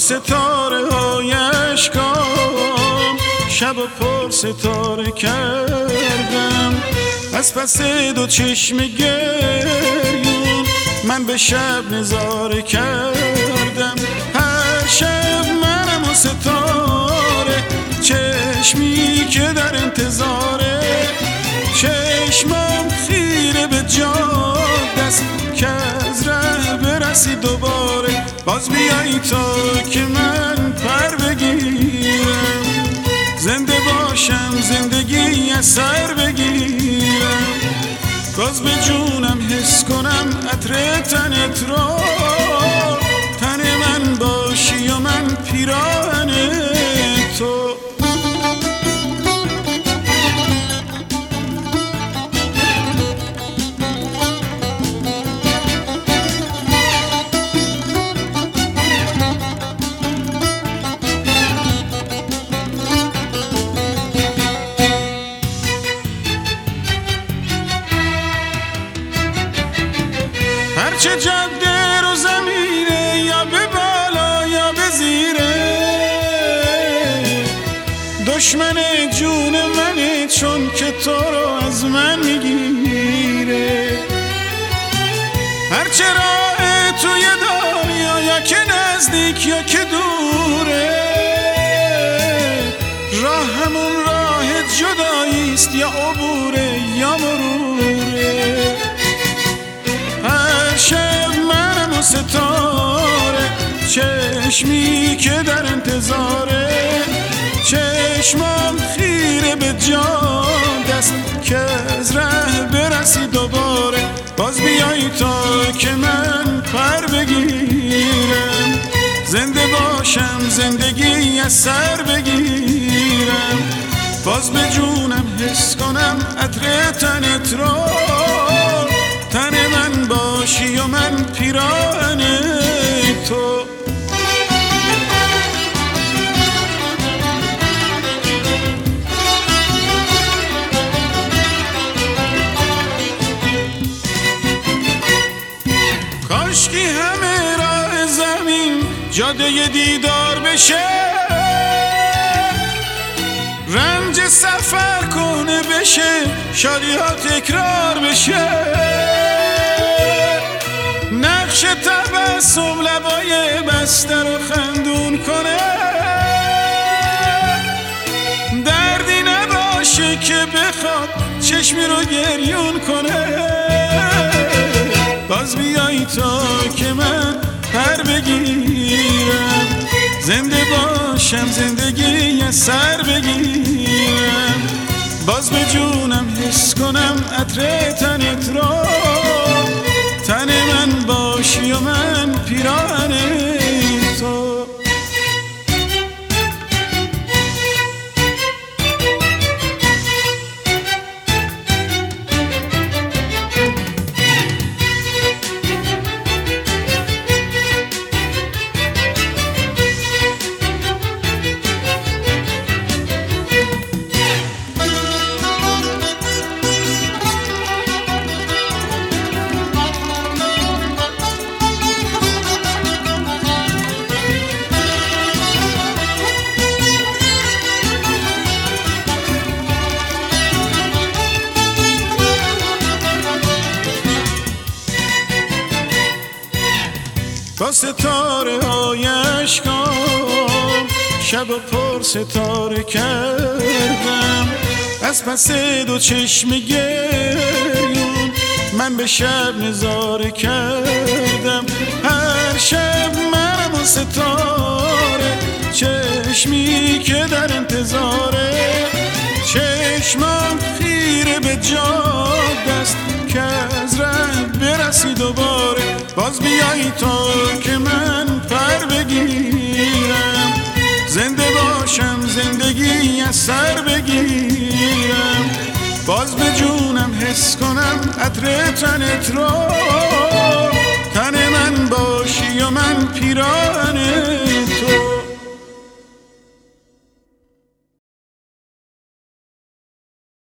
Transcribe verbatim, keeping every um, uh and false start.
ستاره های اشکام شب و پر ستاره کردم، از پس دو چشم گریون من به شب نظاره کردم. هر شب منم و ستاره، چشمی که در انتظاره، چشمم خیره به جاده است که از ره برسی دوباره. باز بیایی تا که من پر بگیرم، زنده باشم زندگی از سر بگیرم. باز به جونم حس کنم عطر تنت را، تن من باشی و من پیراهن تو. هرچه جاده رو زمینه، یا به بالا یا به زیره، دشمن جون منه چون که تو رو از من میگیره. هرچه راه توی دنیا، یا که نزدیک یا که دوره، راه همون راه جداییست، یا عبوره یا مروره. شب منم و ستاره، چشمی که در انتظاره، چشمم خیره به جاده است که از ره برسی دوباره. باز بیایی تا که من پر بگیرم، زنده باشم زندگی از سر بگیرم. باز به جونم حس کنم عطر تنت را، تن من باشی و من پیراهن تو. کاشکی همه راه زمین جاده دیدار بشه، رنج سفر کنه بشه، شادی ها تکرار بشه، نقش تبسم لبای بسته رو خندون کنه، دردی نباشه که بخواد چشمی رو گریون کنه. باز بیایی تا که من پر بگیرم، زنده باشم زندگی از سر بگیرم. باز به جونم حس کنم عطر تنت را، تن من باشی و من پیراهن تو. با ستاره های اشکام شب و پر ستاره کردم، از پس دو چشم گریون من به شب نظاره کردم. هر شب منم و ستاره، چشمی که در انتظاره، چشمم خیره به جاده است که از ره برسی دوباره. باز بیایی تا که من پر بگیرم، زنده باشم زندگی از سر بگیرم. باز به جونم حس کنم عطر تنت را، تن من باشی و من پیراهن